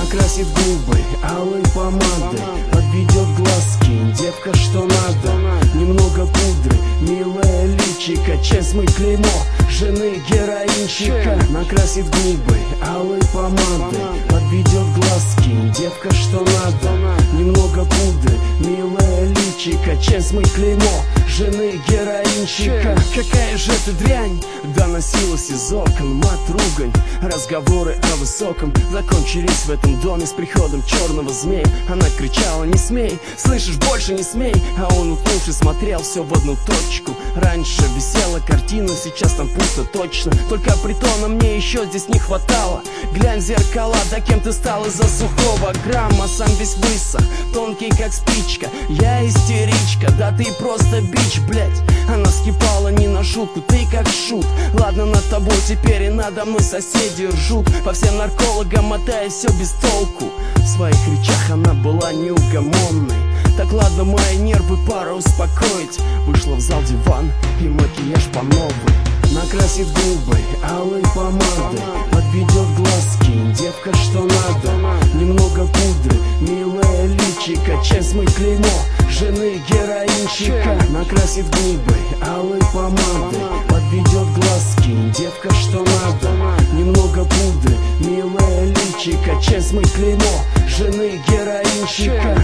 накрасит губы алой помадой, подведет глазки, девка что надо. Немного пудры, милая личика, часть мы клеймо жены героинщика. Накрасит губы алой помадой, подведет глазки, девка что надо. Немного пудры, милая личика, часть мы клеймо жены героинщика. Какая же ты дрянь доносилась из окон, мат, ругань, разговоры о высоком закончились в этом доме с приходом черного змея. Она кричала: не смей, слышишь, больше не смей. А он, утнувшись, смотрел все в одну точку. Раньше висела картина, сейчас там пусто точно. Только притона мне еще здесь не хватало. Глянь в зеркала, да кем ты стал из-за сухого грамма. Сам весь высох, тонкий как спичка. Я истеричка, да ты просто бич, блять. Она вскипала не на шутку, ты как шут. Ладно, над тобой теперь и надо мной соседи ржут. По всем наркологам мотаясь все без толку. В своих речах она была неугомонной. Так ладно, мои нервы пора успокоить. Вышла в зал, диван и макияж по новой. Накрасит губы алой помадой, подведет глазки, девка что надо. Немного пудры, милая личика, часть мы клеймо жены героинщика. Накрасит губы алой помадой, подведет глазки, девка что надо. Немного пудры, милая личика, часть мы клеймо жены героинщика.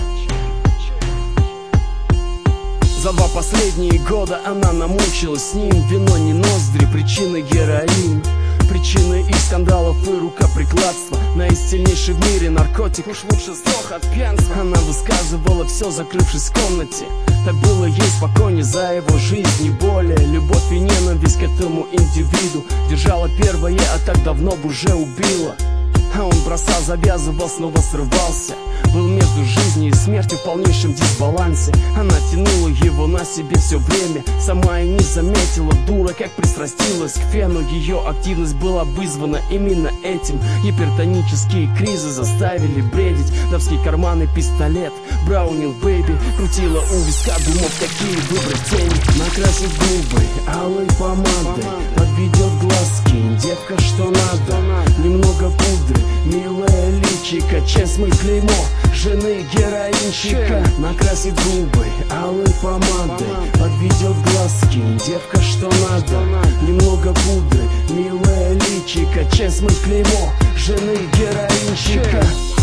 За 2 последние года она намучилась с ним. Вино не ноздри, причины героин. Причины их скандалов и рукоприкладства. Наисильнейший в мире наркотик, уж лучше сдох от пьянства. Она высказывала все, закрывшись в комнате. Так было ей спокойнее за его жизнь, не более. Любовь и ненависть к этому индивиду держала первое, а так давно бы уже убила. А он бросал, завязывал, снова срывался. Был между жизнью и смертью в полнейшем дисбалансе. Она тянула его на себе все время. Сама и не заметила, дура, как пристрастилась к фену. Ее активность была вызвана именно этим. Гипертонические кризы заставили бредить. Давский карман и пистолет, Браунинг бэйби. Крутила у виска, думав, какие выбрать тени. Накрасит губы алой помадой, подведет глазки, девка что надо. Немного пудры, милая личика, часть мы клеймо жены героинщика. Накрасит губы алой помадой, подведет глазки, девка что надо. Немного пудры, милая личика, часть мы клеймо жены героинщика.